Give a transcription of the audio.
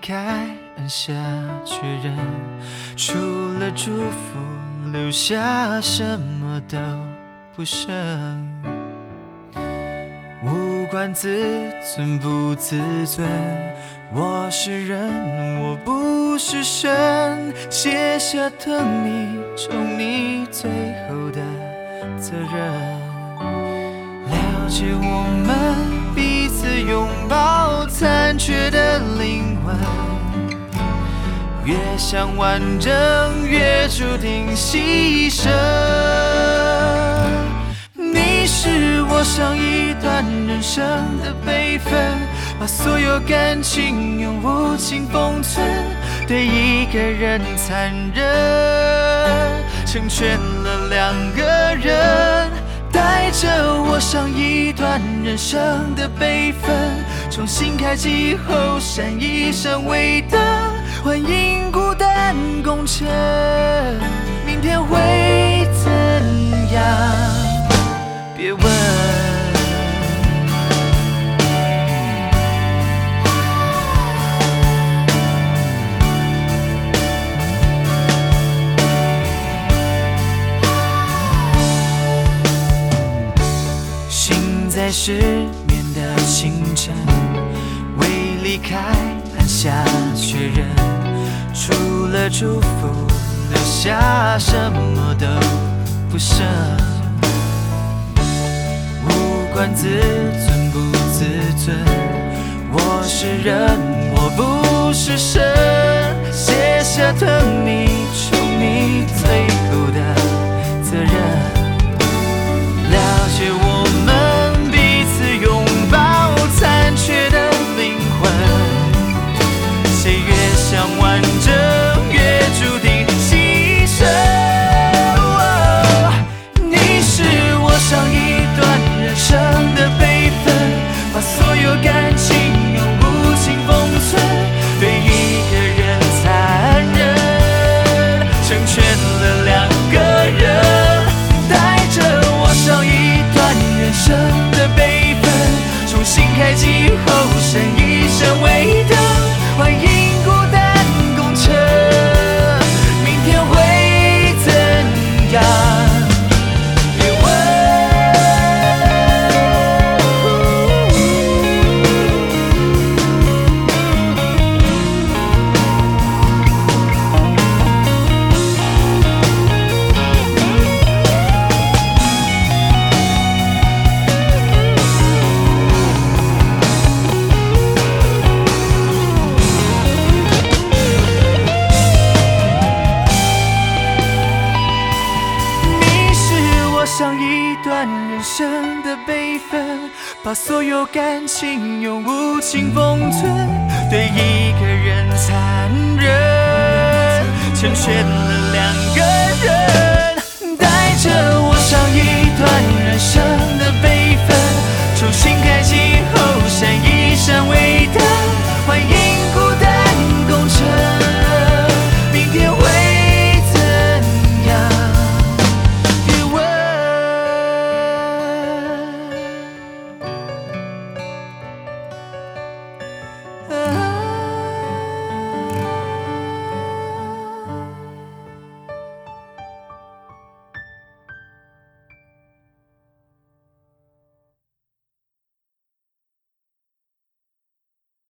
开，按下确认，除了祝福，留下什么都不剩。无关自尊不自尊，我是人，我不是神，卸下疼你宠你最后的责任。了解我们彼此拥抱残缺的灵魂，越想完整越注定牺牲。你是我上一段人生的备份，把所有感情用无情封存，对一个人残忍，成全了两个人。带着我上一段人生的备份，重新开机后闪一闪微灯，欢迎孤单共乘，明天会怎样？别问。在失眠的清晨，未离开，按下确认，除了祝福，留下什么都不剩。无关自尊不自尊，我是人，我不是神，卸下疼你宠你最后的责任。了解我们残缺的灵魂，谁越想完整越注定牺牲。你是我上一段人生的备份，把所有感情用无情封存，对一个人残忍，成全了两个人。带着我上一段人生的备份，重新开机后闪一闪微灯，欢迎孤单共乘，明天会怎样？别问。上一段人生的备份，把所有感情用无情封存，对一个人残忍，成全了